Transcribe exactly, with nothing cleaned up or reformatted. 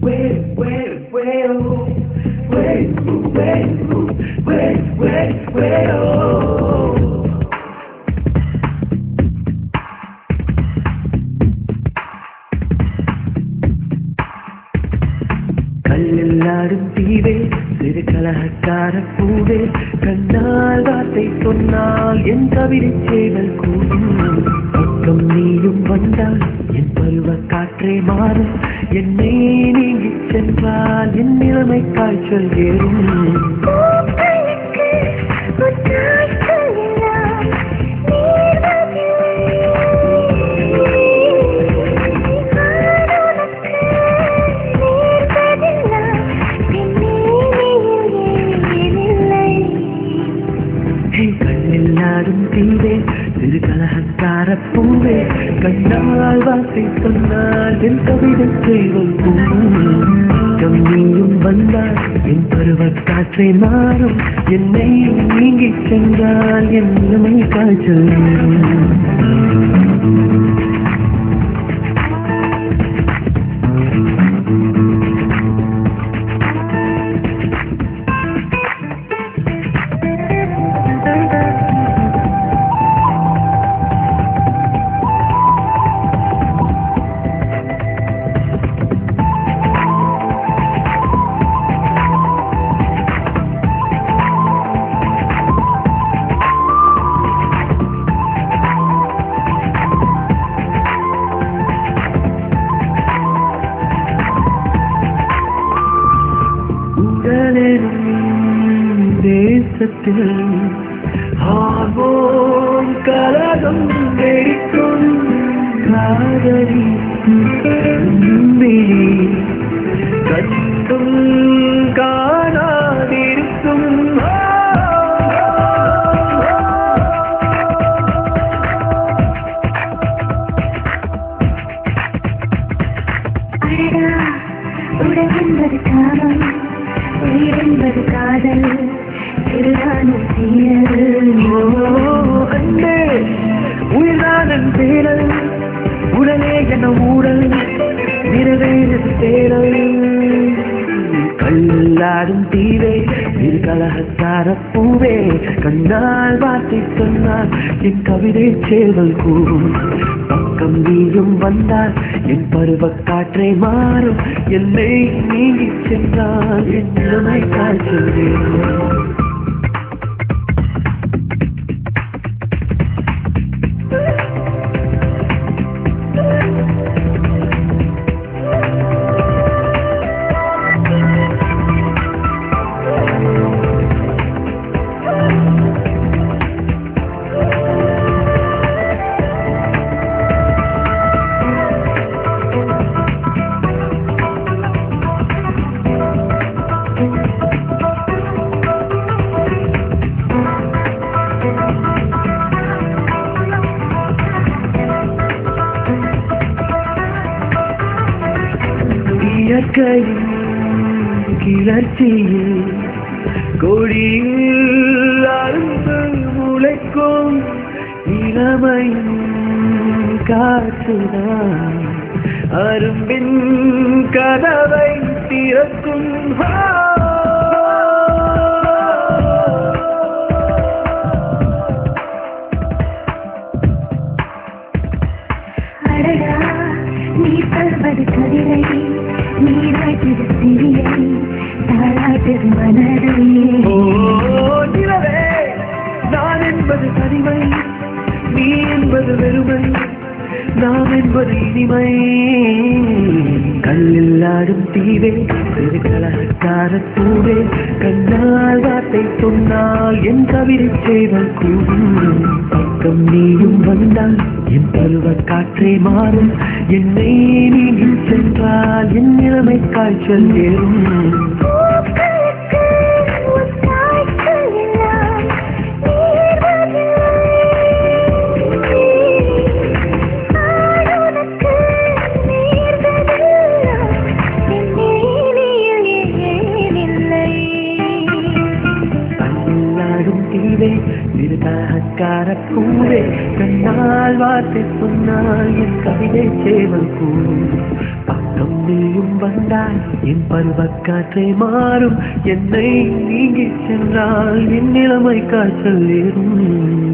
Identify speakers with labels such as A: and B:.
A: கல்லாடும் தீவே சிறு கலகக்கார பூவே கண்ணால் வார்த்தை சொன்னால் என் கவிதை சேவல் கூடும் பக்கம் நீயும் வந்தால் என் பருவ காற்றே மாறும் என்னை நீங்கி சென்றால் என் நிலைமை காய்ச்சல் ஏறும் தீவே சிறு கலகக்கார பூவே கண்ணால் வார்த்தை சொன்னால் என் கவிதை சேவல் கூடும் நீயும் வந்தால் என் பருவ காற்றை மாறும் என்னை நீங்கி சென்றால் என் நிலைமை காய்ச்சல் தேசத்தில் ஹார்மோன் கலகம் வெடிக்கும் காதலி கண்டும் காணாதிருக்கும்
B: உடம்பது காலம் உயிரென்பது காதல்
A: உயிரானன் தேடல் உடலே என ஊடல் நிறைவேறது தேடல் கல்லாடும் தீவே இரு கலகக்கார பூவே கண்ணால் வார்த்தை சொன்னால் என் கவிதை சேவல் கூறும் பக்கம் நீயும் வந்தால் என் பருவ காற்றை மாறும் என்னை நீங்கி சென்றால் என் நிலைமை காய்ச்சல் இயற்கையின் கிளர்ச்சியில் கொடியில் அருந்து முளைக்கும் இளமையின் காற்றுதான் அரும்பின் கதவை திறக்கும்
B: அடடா நீ சொல்வது கவிதை நீராட்டிரு சிறியை தாராட்டிரு மனதை
A: நான் என்பது தனிமை நீ என்பது வெறுமை நாம் என்பது இனிமை கல்லில் ஆடும் தீவே சிறு கலகக்கார பூவே கண்ணால் வார்த்தை சொன்னால் என் கவிதை சேவல் கூடும் பக்கம் நீயும் வந்தால் என் பருவ காற்றே மாறும் என்னை நீங்கி சென்றால் என் நிலைமை காய்ச்சல் ஏறும் நிறுத்தக்கார பூவே கண்ணால் வார்த்தை சொன்னால் என் கவிதை சேவல் கூடும் பக்கம் நீயும் வந்தால் என் பருவக்காற்றை மாறும். என்னை நீங்கி சென்றால் என் நிலைமை காய்ச்சல் ஏறும்.